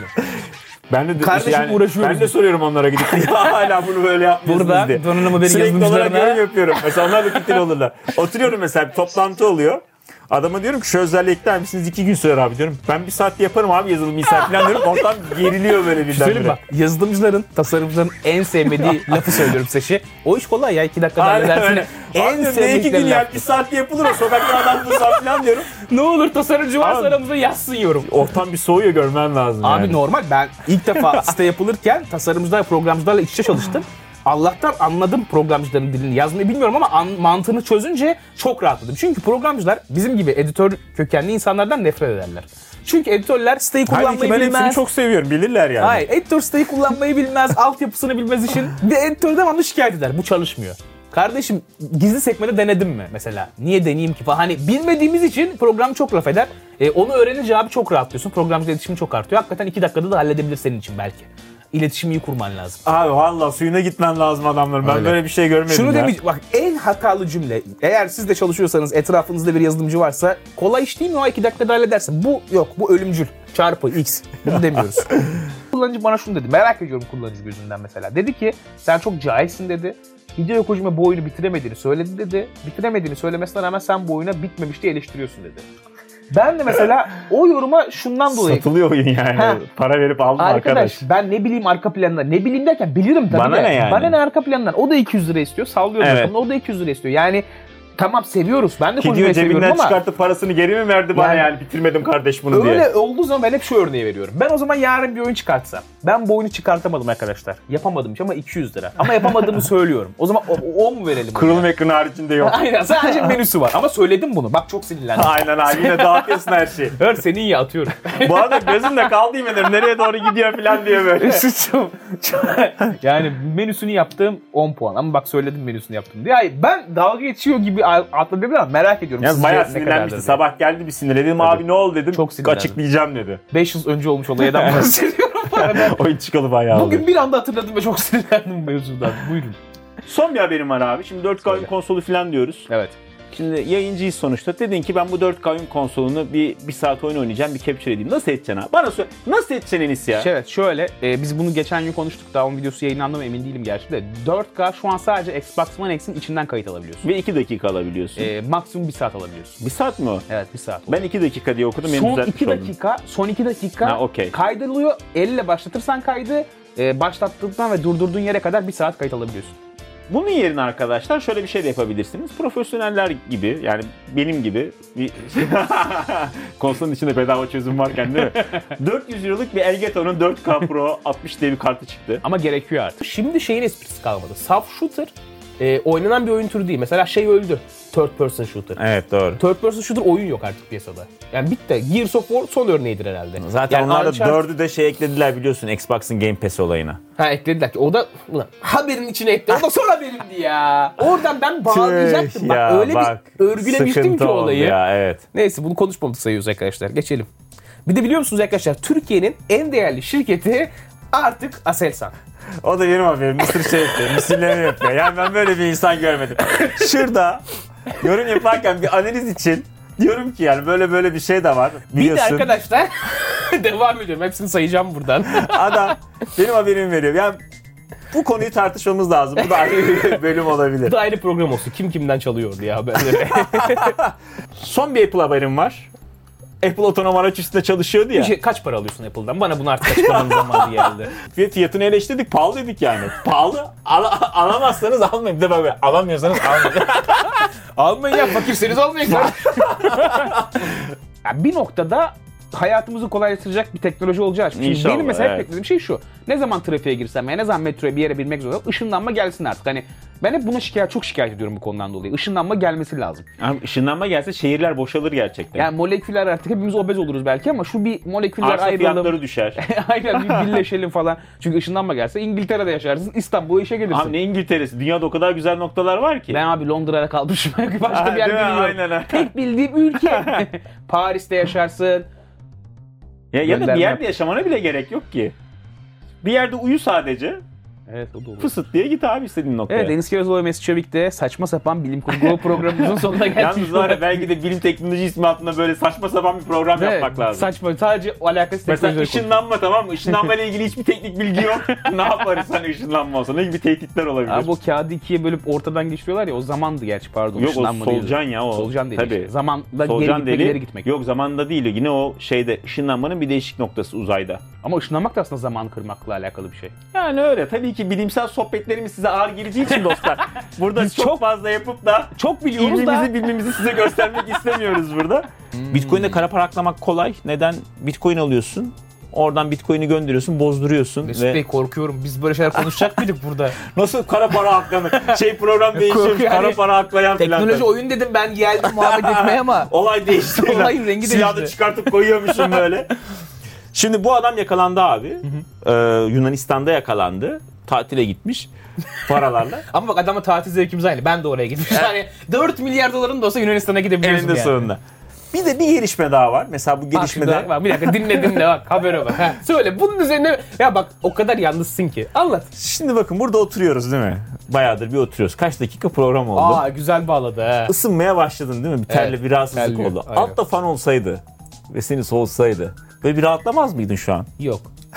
Ben de Kardeşim uğraşıyoruz Ben de soruyorum onlara gidip ya hala bunu böyle yapmıyorsunuz Burada diye. donanımı benim Sürekli olarak yazılımcılarına... yorum yapıyorum. Mesela onlar da kitle olurlar. Oturuyorum mesela, bir toplantı oluyor. Adama diyorum ki şu özelliği ekler misiniz? 2 gün sürer abi diyorum. Ben 1 saatte yaparım abi yazılım 1 saat falan diyorum. Ortam geriliyor böyle birden. Söyleyeyim bak, yazılımcıların, tasarımcıların en sevmediği lafı söylüyorum size. O iş kolay ya, 2 dakikada halledersin. En En ne 2 gün sevdikleri ya, laf. 1 saatte yapılır o. Sokakta adam 1 saat falan diyorum. Ne olur tasarımcı varsa Abi- aramızda yazsın yorum. Ortam bir soğuyor, görmen lazım Abi yani. normal, ben ilk defa site yapılırken tasarımcılar, programcılarla iç içe çalıştım. Allah'tan anladım programcıların dilini, yazmayı bilmiyorum ama mantığını çözünce çok rahatladım. Çünkü programcılar bizim gibi editör kökenli insanlardan nefret ederler. Çünkü editörler siteyi kullanmayı Halbuki ben hepsini bilmez. çok seviyorum, bilirler yani. Hayır, editör siteyi kullanmayı bilmez, altyapısını bilmez işin. Ve editör devamlı şikayet eder. Bu çalışmıyor. Kardeşim gizli sekmede denedim mi mesela? Niye deneyeyim ki falan. Hani bilmediğimiz için program çok laf eder. Onu öğrenince abi çok rahatlıyorsun. Programcı iletişimi çok artıyor. Hakikaten 2 dakikada da halledebilir senin için belki. İletişimi iyi kurman lazım. Abi valla suyuna gitmen lazım adamların. Ben Öyle. böyle bir şey görmedim Şunu ya. demeyeceğim. Bak en hatalı cümle. Eğer siz de çalışıyorsanız, etrafınızda bir yazılımcı varsa kolay iş değil mi o 2 dakikada halledersin. Bu yok. Bu ölümcül. Çarpı X. Bunu demiyoruz. Kullanıcı bana şunu dedi. Merak ediyorum kullanıcı gözünden mesela. Dedi ki sen çok cahilsin dedi. Hideo Kojima bu oyunu bitiremediğini söyledi dedi. Bitiremediğini söylemesine rağmen sen bu oyuna bitmemiş diye eleştiriyorsun dedi. Ben de mesela o yoruma şundan dolayı... Satılıyor oyun yani. Heh. Para verip aldım arkadaş. Ben ne bileyim arka planından. Ne bileyim derken bilirim tabii. Bana de. ne yani? Bana ne arka planından. O da 200 lira istiyor. Sallıyorum. Evet. Evet. O da 200 lira istiyor. Yani tamam seviyoruz. Ben de Hideo Kojima'yı seviyorum cebinden ama... çıkartıp parasını geri mi verdi bana Yani- yani bitirmedim kardeş bunu diye. Öyle olduğu zaman ben hep şu örneği veriyorum. Ben o zaman yarın bir oyun çıkartsam. Ben bu oyunu çıkartamadım arkadaşlar. Yapamadım hiç ama 200 lira. Ama yapamadığımı söylüyorum. O zaman o mu verelim? Kurulum ekranı haricinde yok. Aynen, sadece menüsü var. Ama söyledim bunu. Bak çok sinirlendim. Aynen abi, yine dağıtıyorsun her şeyi. Hör senin ya atıyorum. Bu arada gözümde kaldı yemin ederim, nereye doğru gidiyor falan diye böyle. Yani menüsünü yaptığım 10 puan. Ama bak söyledim menüsünü yaptım diye. Hayır, ben dalga geçiyor gibi atladım ama merak ediyorum. Yalnız sizce bayağı ne sinirlenmişti. kadardır diye. Sabah geldi bir sinirledim. Abi ne oldu dedim. Çok sinirlendim. Açıklayacağım dedi. 5 yıl önce olmuş olaydan bahsediyorum. Oyun çıkalı bayağı oldu. Bugün bir anda hatırladım ve çok sinirlendim bu mevzudan. Buyurun. Son bir haberim var abi. Şimdi 4K oyun konsolu falan diyoruz. Evet. Şimdi yayıncıyız sonuçta. Dedin ki ben bu 4K oyun konsolunu bir saat oyun oynayacağım, bir capture edeyim. Nasıl edeceksin abi? Bana söyle. Nasıl edeceksin Enis ya? Evet şöyle, biz bunu geçen gün konuştuk, daha onun videosu yayınlandı mı emin değilim gerçi de. 4K şu an sadece Xbox One X'in içinden kayıt alabiliyorsun. Ve 2 dakika alabiliyorsun. Maksimum 1 saat alabiliyorsun. 1 saat mi o? Evet 1 saat. Ben 2 dakika diye okudum. son 2 dakika, Ha, okey. kaydediliyor. Elle başlatırsan kaydı, başlattıktan ve durdurduğun yere kadar 1 saat kayıt alabiliyorsun. Bunun yerine arkadaşlar şöyle bir şey de yapabilirsiniz. Profesyoneller gibi, yani benim gibi bir konsolun içinde bedava çözüm varken değil mi? 400 euroluk bir Elgato'nun 4K Pro 60 diye bir kartı çıktı. Ama gerekiyor artık. Şimdi şeyin esprisi kalmadı. Saf shooter oynanan bir oyun türü değil. Mesela şey öldü. Third person shooter. Evet doğru. Third person shooter oyun yok artık piyasada. Yani bitti. Gears of War son örneğidir herhalde. Zaten yani onlar da Uncharted- 4'ü de şey eklediler biliyorsun, Xbox'ın Game Pass olayına. Ha eklediler ki o da ulan haberin içine ekle. O da son haberimdi ya. Oradan ben bağlayacaktım. Bak Ya öyle bak, bir örgülemiştim sıkıntı ki oldu olayı. ya, evet. Neyse bunu konuşmadık sayıyoruz arkadaşlar. Geçelim. Bir de biliyor musunuz arkadaşlar Türkiye'nin en değerli şirketi artık Aselsan. O da benim haberim. Mısır şey yapıyor. Mısırlarını yapıyor. Yani ben böyle bir insan görmedim. Şurada yorum yaparken bir analiz için diyorum ki yani böyle bir şey de var. Bir de Biliyorsun. arkadaşlar devam ediyorum. Hepsini sayacağım buradan. Adam benim haberimi veriyor. Yani bu konuyu tartışmamız lazım. Bu da ayrı bir bölüm olabilir. Bu da ayrı program olsun. Kim kimden çalıyor diye haberleri. Son bir Apple haberim var. Apple otonom araç üstünde çalışıyordu ya. Kaç para alıyorsun Apple'dan? Bana bunu artık açıklamanın zamanı geldi. Fiyatını eleştirdik. Pahalı dedik yani. Pahalı. Alamazsanız almayın. Bir de böyle alamıyorsanız almayın. Almayın ya, fakirseniz almayın. Ya bir noktada hayatımızı kolaylaştıracak bir teknoloji olacağı. Şimdi İnşallah, benim mesela hep evet. beklediğim şey şu. Ne zaman trafiğe girsem ya ne zaman metroya bir yere binmek zorunda ışınlanma gelsin artık. Hani ben hep buna çok şikayet ediyorum bu konudan dolayı. Işınlanma gelmesi lazım. Abi ışınlanma gelse şehirler boşalır gerçekten. Yani moleküler artık hepimiz obez oluruz belki ama şu bir moleküller Arsa ayrılalım. fiyatları düşer. Aynen bir birleşelim falan. Çünkü ışınlanma gelse İngiltere'de yaşarsın, İstanbul'a işe gelirsin. Abi ne İngiltere'si? Dünyada o kadar güzel noktalar var ki. Ben abi Londra'da kalmışım. Başka bir yer Değil mi? bilmiyorum. Aynen. Tek bildiğim ülke. Paris'te yaşarsın. Ya da bir Gönderme yerde yaşamana bile gerek yok ki. Bir yerde uyu sadece. Evet o da olur. Fısıt diye git abi istediğin noktaya. Evet, Deniz Kirazoğlu ve Mesut Çevik'te saçma sapan bilim kurgu programımızın sonuna geldik. Yalnız var ya belki de bilim teknoloji ismi altında böyle saçma sapan bir program Evet, yapmak lazım. Saçma, sadece alakası Mesela teknoloji. ışınlanma, tamam mı? Işınlanma ile ilgili hiçbir teknik bilgi yok. Ne yaparız hani ışınlanma olsa? Ne gibi tehditler olabilir? Abi o kağıdı ikiye bölüp ortadan geçiriyorlar ya, o zamandı gerçi, pardon. Yok o ışınlanma değildi. solucan ya o. Solucan değil Tabii. işte. Zamanda Solucan geri gitmek, deliği- ileri gitmek. Yok zamanda değil. Yine o şeyde ışınlanmanın bir değişik noktası uzayda. Ama ışınlanmak da aslında zaman kırmakla alakalı bir şey. Yani öyle. Tabii ki bilimsel sohbetlerimiz size ağır geleceği için dostlar. Burada Biz çok, çok- fazla yapıp da Çok biliyoruz da. ilmimizi bilmemizi size göstermek istemiyoruz burada. Bitcoin'de kara para aklamak kolay. Neden? Bitcoin alıyorsun. Oradan Bitcoin'i gönderiyorsun, bozduruyorsun Mesut ve Bey korkuyorum. Biz böyle şeyler konuşacak mıydık burada? nasıl kara para aklanır? Program değişiyor. Yani Kara para aklayan filan. Teknoloji oyun dedim, ben geldim muhabbet etmeye ama. Olay değişti. Olayın rengi Silahı da değişti. çıkartıp koyuyormuşum böyle. Şimdi bu adam yakalandı abi. Yunanistan'da yakalandı. Tatile gitmiş paralarla. Ama bak adamın tatil zevkimiz aynı. Ben de oraya gitmişim. Yani 4 milyar doların da olsa Yunanistan'a gidebiliyorsun Eninde yani. sonunda. Bir de bir gelişme daha var. Mesela bu Bak gelişmede... şimdi bak, bir dakika dinle bak habere bak. Ha, söyle bunun üzerine, ya bak o kadar yalnızsın ki. Anlat. Şimdi bakın burada oturuyoruz değil mi? Bayağıdır bir oturuyoruz. Kaç dakika program oldu. Aa güzel bağladı ha. Isınmaya başladın değil mi? Bir terle Evet, bir rahatsızlık terliyor, oldu. aynen. Altta fan olsaydı ve seni soğutsaydı böyle bir rahatlamaz mıydın şu an? Yok.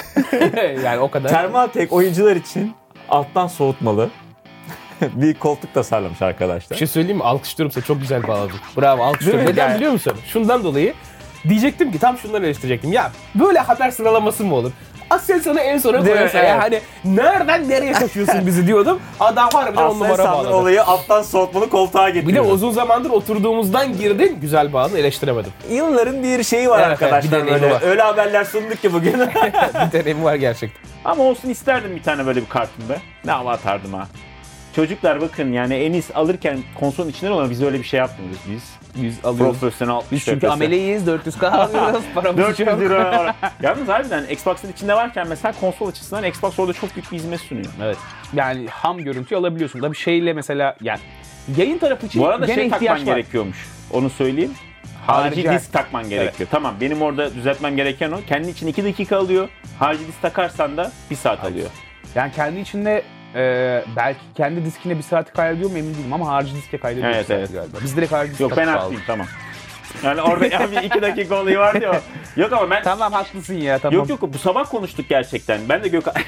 Yani o kadar. Thermaltake oyuncular için alttan soğutmalı bir koltuk tasarlamış Bir arkadaşlar. şey söyleyeyim mi? Alkışlıyorum seni. Çok güzel bağladın. Bravo, alkışlıyorum. Değil mi? Neden Yani- biliyor musun? Şundan dolayı diyecektim ki, tam şunları eleştirecektim. Ya böyle haber sıralaması mı olur? Aselsan'ı en sona Değil mi? koyarsa ya Evet. hani nereden nereye taşıyorsun bizi diyordum. Adam harbiden 10 numara Aslında bağladı. olayı alttan soğutmalı koltuğa Bir de getiriyor. uzun zamandır oturduğumuzdan girdin. Güzel bağladın, eleştiremedim. Yılların bir şeyi var Evet, arkadaşlar evet, bir deneyimi böyle. var. Öyle haberler sunduk ki bugün. Bir deneyim var gerçekten. Ama olsun isterdim bir tane böyle bir kartım be. Ne hava atardım ha. Çocuklar bakın yani en iyisi alırken konsolun içinden olan biz öyle bir şey yapmıyoruz biz. Biz alıyoruz. Profesyonel. Biz çünkü ameleyiz, 400K alıyoruz, paramız 400 yok. lira. Yalnız harbiden Xbox'ın içinde varken mesela konsol açısından Xbox orada çok büyük bir hizmet sunuyor. Evet. Yani ham görüntü alabiliyorsun. Da bir şeyle mesela yani yayın tarafı için Bu arada gene şey ihtiyaç takman var. gerekiyormuş. Onu söyleyeyim. Harici Harici disk takman gerekiyor. Tamam benim orada düzeltmem gereken o. Kendi için 2 dakika alıyor. Harici disk takarsan da 1 saat alıyor. Yani kendi içinde belki kendi diskine bir saati kaydediyor mu emin değilim ama harici diske kaydediyor Evet, bir saati evet. galiba. Biz direkt harici disk Yok ben takıp aldık. haklıyım tamam. Yani orada yani bir 2 dakika olayı var diyor. Yok ama ben... Tamam haklısın ya tamam. Yok bu sabah konuştuk gerçekten. Ben de Gökhan...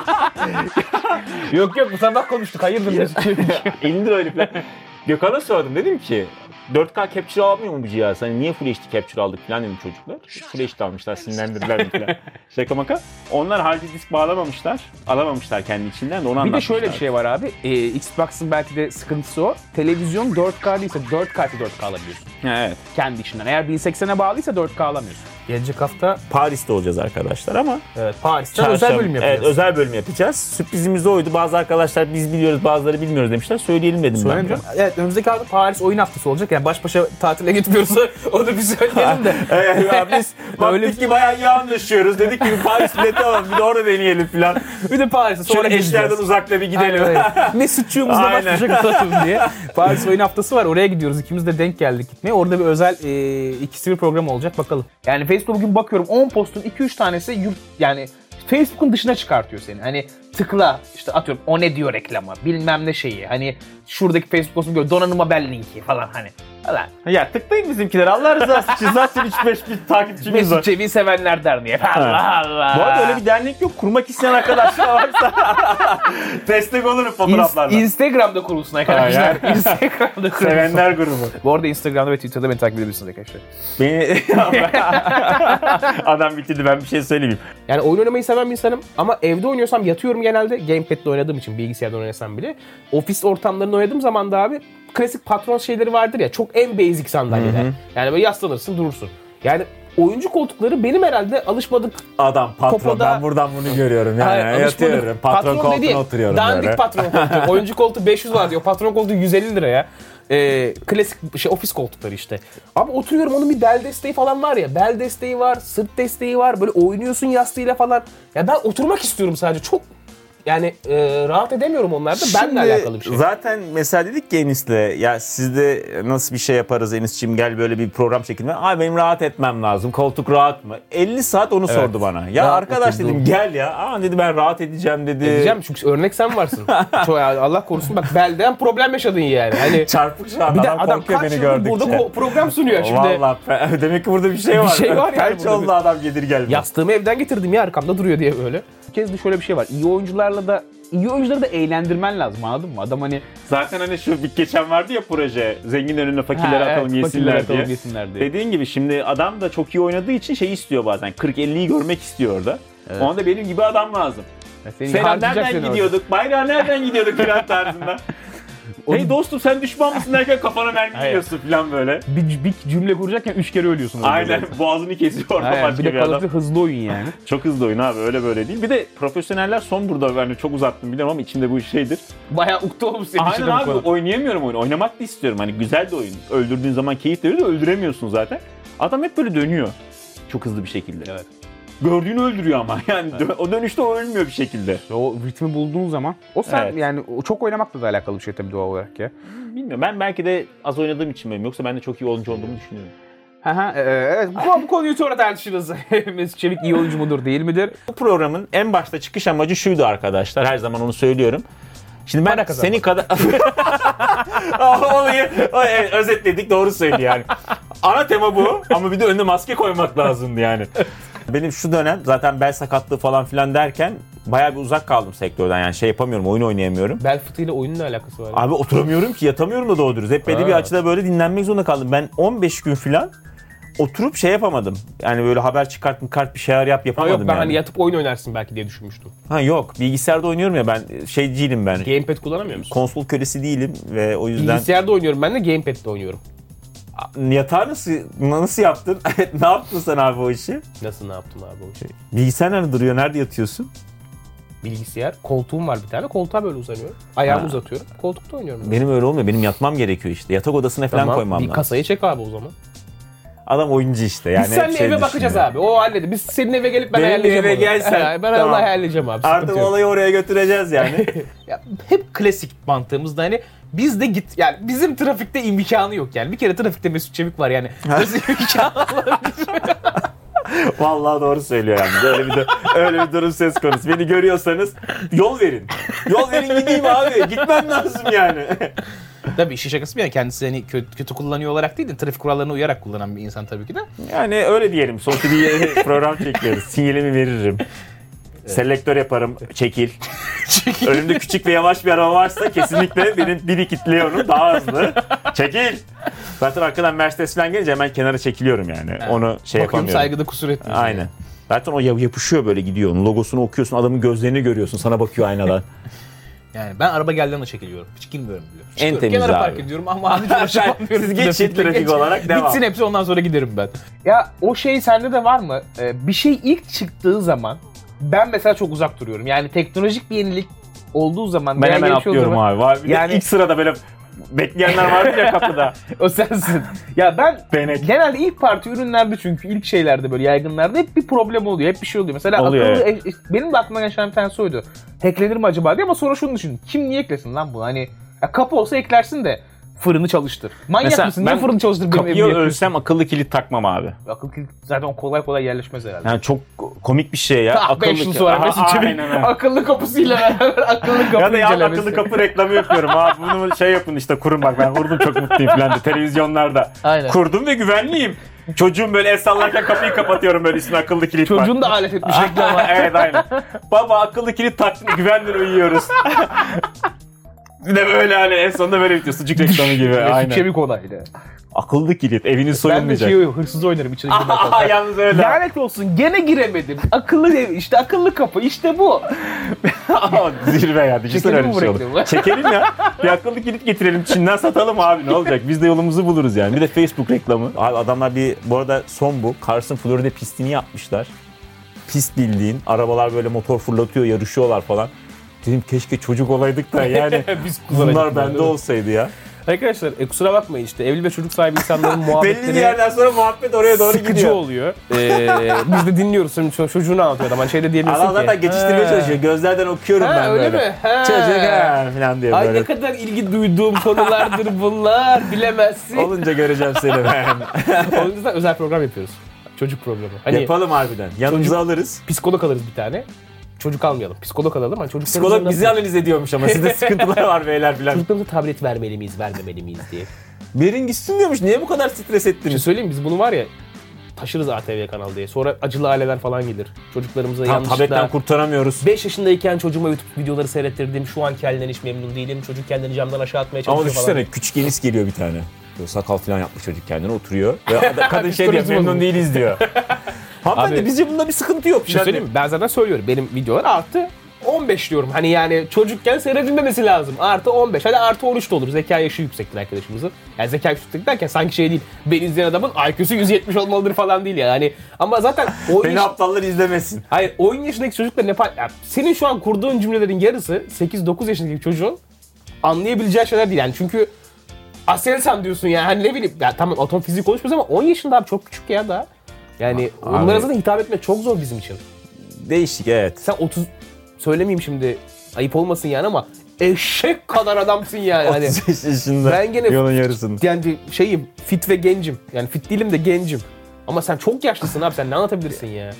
Yok bu sabah konuştuk. Hayırdır Mesut Çevik? İndir öyle falan. Gökhan'a sordum dedim ki 4K capture almıyor mu bu cihaz? Hani niye Full HD capture aldık falan dedim çocuklar. Full HD almışlar sinirlendirdiler mi falan. Şaka maka. Onlar harici disk bağlamamışlar. Alamamışlar kendi içinden de onu Bir de anlatmışlar. şöyle bir şey var abi. Xbox'ın belki de sıkıntısı o. Televizyon 4K değilse 4K alabiliyorsun. Evet. Kendi içinden. Eğer 1080'e bağlıysa 4K alamıyorsun. Gelecek hafta Paris'te olacağız arkadaşlar ama evet, Paris'te özel bölüm yapacağız. Evet, özel bölüm yapacağız. Sürprizimiz oydu. Bazı arkadaşlar biz biliyoruz, bazıları bilmiyoruz demişler. Söyleyelim dedim ben de. Söylemeyeceğim. Evet, önümüzdeki hafta Paris oyun haftası olacak. Yani baş başa tatile gitmiyoruz. Onu bir söyleyelim de. Evet ya biz baktık ki bayağı iyi anlaşıyoruz. Dedik ki bir Paris bileti alalım bir de orada deneyelim falan. Bir de Paris'e sonra Şöyle eşlerden gideceğiz. uzakta bir gidelim. Aynen. Mesutçuğumuzla baş Aynen. başa kalalım diye. Paris oyun haftası var. Oraya gidiyoruz. İkimiz de denk geldik gitmeye. Orada bir özel ikisi bir program olacak. Bakalım. Yani Facebook'a bugün bakıyorum 10 postun 2-3 tanesi yani Facebook'un dışına çıkartıyor seni. Hani tıkla işte atıyorum o ne diyor reklama bilmem ne şeyi. Hani şuradaki Facebook postunu gör donanım haber linki falan hani. Falan. Ya tıklayın bizimkileri Allah rızası için. Zaten 3-5 bir takipçimiz var. Mesut Çevik'i sevenler derneği. Allah Allah. Bu arada öyle bir dernek yok. Kurmak isteyen arkadaşlar varsa destek olurum fotoğraflarla. Instagram'da kurulsun arkadaşlar. Aynen. Instagram'da kurulsun. Sevenler grubu. Bu arada Instagram'da ve Twitter'da beni takip edebilirsiniz arkadaşlar. Beni... Adam bitirdi ben bir şey söylemeyeyim. Yani oyun oynamayı seven bir insanım ama evde oynuyorsam yatıyorum genelde. Gamepad'le oynadığım için bilgisayardan oynasam bile. Ofis ortamlarında oynadığım zaman da abi klasik patron şeyleri vardır ya. Çok en basic sandalyeler. Yani böyle yaslanırsın durursun. Yani oyuncu koltukları benim herhalde alışmadık. Adam patron. Popoda- Ben buradan bunu görüyorum. Yani Hayır, yatıyorum. Patron koltuğuna dediğim, oturuyorum dandik böyle. patron koltuğu. Oyuncu koltuğu 500 var diyor. Patron koltuğu 150 lira ya. Klasik ofis koltukları işte. Abi oturuyorum, onun bir bel desteği falan var ya. Bel desteği var, sırt desteği var. Böyle oynuyorsun yastığıyla falan. Ya ben oturmak istiyorum sadece. Çok yani rahat edemiyorum onlarda. Benle alakalı bir şey. Zaten mesela dedik ki Enis'le, ya sizde nasıl bir şey yaparız Enis'ciğim, gel böyle bir program çekelim. Abi benim rahat etmem lazım. Koltuk rahat mı? 50 saat onu sordu bana. Ya Rahat arkadaş oturdum. dedim gel ya. Aa dedi ben rahat edeceğim dedi. Edeceğim çünkü örnek sen varsın. Allah korusun bak belden problem yaşadın yani. Hani Çarpık şu an. bir de Adam adam korkuyor kaç beni yıldır gördükçe. burada program sunuyor şimdi. Vallahi demek ki burada bir şey var. Bir şey var yani Kaç burada oldu adam gelir gelmez. Yastığımı evden getirdim ya, arkamda duruyor diye böyle. Bir kez de şöyle bir şey var. İyi oyuncuları da eğlendirmen lazım, anladın mı? Adam hani Zaten hani şu bir geçen vardı ya proje. Zengin önüne fakirlere atalım fakirlere yesinler atalım diye. yesinler diye. Dediğin gibi şimdi adam da çok iyi oynadığı için şey istiyor bazen. 40-50'yi görmek istiyor orada. Evet. Ona da benim gibi adam lazım. Seni Sen harcayacak nereden seni orada. gidiyorduk? Bayrağı nereden gidiyorduk filan tarzında. Hey dostum sen düşman mısın derken kafana mermi Hayır. yiyorsun filan böyle. Bir cümle kuracakken 3 kere ölüyorsun. orada Aynen zaten. boğazını kesiyor orada Aynen. başka Bir bir, de adam. kalıcı hızlı oyun yani. Çok hızlı oyun abi öyle böyle değil. Bir de profesyoneller son burada yani çok uzattım biliyorum ama içinde bu şeydir. Bayağı ukde olmuş senin için Aynen de bu abi konu. oynayamıyorum oyunu. Oynamak da istiyorum. Hani güzel de oyun. Öldürdüğün zaman keyif veriyor da öldüremiyorsun zaten. Adam hep böyle dönüyor. Çok hızlı bir şekilde. Evet. Gördüğünü öldürüyor ama. Yani o dönüşte o ölmüyor bir şekilde. O ritmi bulduğun zaman o sen Evet. yani o çok oynamakla da alakalı bir şey tabii doğal olarak ya. Bilmiyorum. Ben belki de az oynadığım için benim. Yoksa ben de çok iyi oyuncu olduğumu düşünüyorum. Evet, bu konuyu sonra tartışırız. Mesut Çevik iyi oyuncu mudur değil midir? Bu programın en başta çıkış amacı şuydu arkadaşlar. Her zaman onu söylüyorum. Şimdi ben Para kazanmak. senin kadar... Olayı evet, özetledik doğru söylüyor yani. Ana tema bu ama bir de önüne maske koymak lazımdı yani. Benim şu dönem zaten bel sakatlığı falan filan derken bayağı bir uzak kaldım sektörden yani şey yapamıyorum, oyun oynayamıyorum. Bel fıtığıyla oyunun ne alakası var? Abi oturamıyorum ki, yatamıyorum da doğru dürüst. Hep belli bir açıda böyle dinlenmek zorunda kaldım. Ben 15 gün filan oturup şey yapamadım. Yani böyle haber çıkart bir şeyler yapamadım Yok ben yani. hani yatıp oyun oynarsın belki diye düşünmüştüm. Ha yok, bilgisayarda oynuyorum ya ben şeyciydim ben. Gamepad kullanamıyor musun? Konsol kölesi değilim ve o yüzden Bilgisayarda oynuyorum, ben de gamepad'de oynuyorum. yatağı nasıl yaptın? Ne yaptın sen abi o işi? Nasıl ne yaptın abi o şey? Bilgisayar nerede duruyor? Nerede yatıyorsun? Bilgisayar, koltuğum var bir tane. Koltuğa böyle uzanıyorum. Ayağımı Ha. uzatıyorum. Koltukta oynuyorum. ben. Benim öyle olmuyor. Benim yatmam gerekiyor işte. Yatak odasına falan Tamam, koymam bir lazım. kasayı çek abi o zaman. Adam oyuncu işte. Yani Biz hep seninle şey eve bakacağız düşünüyor. abi. O halledi. Biz senin eve gelip ben Benim ayarlayacağım eve onu. gelsen, Ben tamam. onu ayarlayacağım abi. Artık sıkıntı yok. olayı oraya götüreceğiz yani. Ya, hep klasik mantığımızda hani biz de git yani bizim trafikte imkanı yok yani. Bir kere trafikte Mesut Çevik var yani. Nasıl imkanı olabilir? Vallahi doğru söylüyor yani. Öyle bir durum söz konusu. Beni görüyorsanız yol verin. Yol verin gideyim abi. Gitmem lazım yani. Tabii işi şakası bir yana kendisi hani kötü kullanıyor olarak değil de trafik kurallarına uyarak kullanan bir insan tabii ki de. Yani öyle diyelim. Sonuçta bir program çekiyoruz. Sinyalimi veririm. Selektör yaparım. Çekil. Önümde küçük ve yavaş bir araba varsa kesinlikle benim dili kilitliyorum. Daha hızlı. Çekil. Zaten arkadan Mercedes falan gelince hemen kenara çekiliyorum yani. Onu şey Bakıyorum yapamıyorum. saygıda kusur etmiyor. Aynen. Zaten o yapışıyor böyle gidiyor. Onun logosunu okuyorsun. Adamın gözlerini görüyorsun. Sana bakıyor aynadan. Yani ben araba geldiğinde çekiliyorum. Hiç girmiyorum bile. Çıkıyorum, temiz kenara abi. park ediyorum ama abi uğraşamıyorum. Siz geçin trafik olarak devam. Bitsin hepsi ondan sonra giderim ben. Ya o şey sende de var mı? Bir şey ilk çıktığı zaman ben mesela çok uzak duruyorum. Yani teknolojik bir yenilik olduğu zaman Ben veya hemen gelişiyor atlıyorum zaman- abi. Var. Bir Yani- de ilk sırada böyle bekleyenler vardı ya kapıda. O sensin. Ya ben Benek. genelde ilk parti ürünlerde çünkü ilk şeylerde böyle yaygınlarda hep bir problem oluyor. Hep bir şey oluyor. Mesela Oluyor, akıllı, benim de aklıma geçen bir tanesi oydu. Eklenir mi acaba diye ama sonra şunu düşündüm. Kim niye eklesin lan bu? Hani ya kapı olsa eklersin de fırını çalıştır. Manyak Mesela mısın? Niye ben fırını çalıştır benim Kapıya evime yapıyorsun? ölsem akıllı kilit takmam abi. Akıl kilit zaten o kolay kolay yerleşmez herhalde. Yani çok komik bir şey ya. Tak 5 yıl sonra Aha, Mesut Çevik aynen öyle. akıllı kapısıyla beraber akıllı kapı Ya da ya incelemesi. akıllı kapı reklamı yapıyorum abi. Bunu şey yapın işte kurun bak ben kurdum çok mutluyum falan diye televizyonlarda. Aynen. Kurdum ve güvenliyim. Çocuğum böyle el sallarken kapıyı kapatıyorum böyle üstüne akıllı kilit var. Çocuğun da alet etmiş reklama. Evet aynen. Baba akıllı kilit taktım güvenle uyuyoruz. Bir de böyle hani en sonunda böyle bitiyor sucuk reklamı gibi. Mesut Aynen. Çevik olaydı. Akıllı kilit. Eviniz Ben de soyulmayacak. hırsız oynarım içine girmeye kalkar. Yalnız öyle. Lanet olsun gene giremedim. Akıllı ev, işte akıllı kapı, işte bu. Zirve ya. Düşünsene Çekelim öyle mi bir şey bu olur. reklamı? Çekelim ya. Bir akıllı kilit getirelim. Çin'den satalım abi, ne olacak? Biz de yolumuzu buluruz yani. Bir de Facebook reklamı. Abi adamlar bu arada son bu. Cars'ın Florida pistini yapmışlar. Pist bildiğin. Arabalar böyle motor fırlatıyor, yarışıyorlar falan. Dedim keşke çocuk olaydık da yani Biz bunlar kullanacaktık bende yani. olsaydı ya. Arkadaşlar kusura bakmayın işte evli ve çocuk sahibi insanların Belli bir muhabbetleri yerden sonra muhabbet oraya doğru sıkıcı gidiyor. oluyor. Biz de dinliyoruz. Şimdi çocuğunu anlatıyor adam. Hani şey de diyebilirsin Adam ki. zaten geçiştirmeye çalışıyor. Gözlerden okuyorum Ha, ben öyle böyle. mi? Ha. Çocuk falan diye Ay böyle. ne kadar ilgi duyduğum konulardır bunlar. Bilemezsin. Olunca göreceğim seni ben. Onun yüzden özel program yapıyoruz. Çocuk programı. Hani Yapalım harbiden. Yanımıza Çocuk- alırız. psikolog alırız bir tane. Çocuk almayalım. Psikolog alalım. Hani Psikolog bizi analiz ediyormuş ama sizde sıkıntılar var beyler filan. Çocuklarımıza tablet vermeli miyiz, vermemeli miyiz diye. Verin gitsin diyormuş. Niye bu kadar stres Bir şey ettiniz? söyleyeyim mi? Biz bunu var ya taşırız ATV kanal diye. Sonra acılı aileler falan gelir. Çocuklarımıza Tam tabletten yanlışlıkla... kurtaramıyoruz. 5 yaşındayken çocuğuma YouTube videoları seyrettirdim. Şu anki halinden hiç memnun değilim. Çocuk kendini camdan aşağı atmaya Ama çalışıyor falan. düşünsene küçük Enis geliyor bir tane. Böyle sakal falan yapmış çocuk, kendine oturuyor. Ve kadın şey diyor, Psikolojisi memnun bozulmuş. değiliz diyor. Hanımefendi Abi- bizce bunda bir sıkıntı yok. Bir şey söyleyeyim mi? Ben zaten söylüyorum. Benim videolar artı 15 diyorum. Hani yani çocukken seyredilmemesi lazım. Artı 15. Hadi artı 13 de olur. Zeka yaşı yüksektir arkadaşımızın. Yani zeka yüksek derken sanki şey değil. Beni izleyen adamın IQ'su 170 olmalıdır falan değil yani. Ama zaten oyun Beni aptallar izlemesin. Hayır, oyun yaşındaki çocuklar ne ya senin şu an kurduğun cümlelerin yarısı 8-9 yaşındaki çocuğun anlayabileceği şeyler değil yani. Çünkü Aselsan diyorsun ya, hani ne bileyim, ya tamam atom fiziği konuşmuyoruz ama 10 yaşında abi çok küçük ya daha. Yani onlara zaten hitap etmek çok zor bizim için. Değişik, evet. Sen 30 söylemeyeyim şimdi, ayıp olmasın yani, ama eşek kadar adamsın yani. Hani 35 yaşında. ben gene yolun yarısını. yani şeyim, fit ve gencim. Yani fit değilim de gencim. Ama sen çok yaşlısın abi, sen ne anlatabilirsin ya?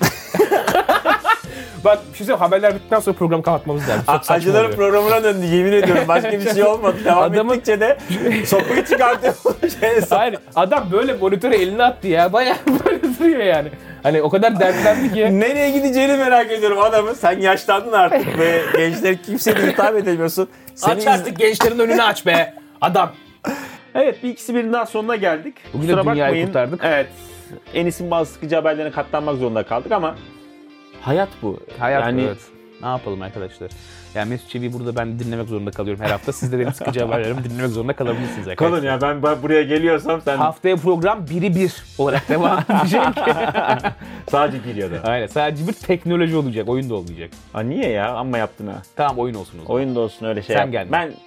Bak bir şey söyleyeyim, haberler bittikten sonra programı kapatmamız lazım. Çok saçma Acıların oluyor. programına döndü, yemin ediyorum. Başka bir şey olmadı. Devam Adamın- ettikçe de sopayı çıkartıyor. Hayır, adam böyle monitöre elini attı ya. Bayağı böyle duruyor yani. Hani o kadar dertlendi ki. Nereye gideceğini merak ediyorum adamın. Sen yaşlandın artık ve gençler kimseye hitap edemiyorsun. Aç artık gençlerin önünü aç be. Adam. Evet, bir ikisi birinin daha sonuna geldik. Bugün de dünyayı kurtardık. Evet. Enis'in bazı sıkıcı haberlerine katlanmak zorunda kaldık ama hayat bu. Hayat yani evet. Ne yapalım arkadaşlar? Yani Mesut Çevik'i burada ben dinlemek zorunda kalıyorum her hafta. Siz de benim sıkıcı haberlerimi dinlemek zorunda kalabilirsiniz arkadaşlar. kalın ya, ben buraya geliyorsam sen Haftaya program 1'i 1 olarak devam edecek. sadece giriyordu. Aynen, sadece bir teknoloji olacak, oyun da olmayacak. Aa, niye ya? Amma yaptın ha. Tamam, oyun olsun o zaman. Oyun da olsun, öyle şey Sen yap. gelme. Ben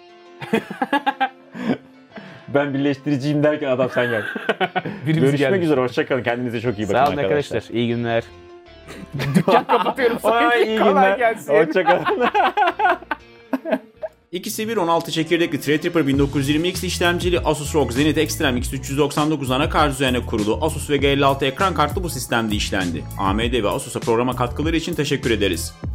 ben birleştiriciyim derken adam sen gel. Birimiz Görüşmek gelmiş. üzere. Hoşçakalın. Kendinize çok iyi bakın Sağ olun arkadaşlar. İyi günler. Kapatıyorum. Ay, iyi Kolay günler. gelsin. Hoşçakalın. İkisi bir 16 çekirdekli Threadripper 1920X işlemcili Asus ROG Zenith Extreme X399 anakart üzerine kurulu Asus VG56 ekran kartlı bu sistemde işlendi. AMD ve Asus'a programa katkıları için teşekkür ederiz.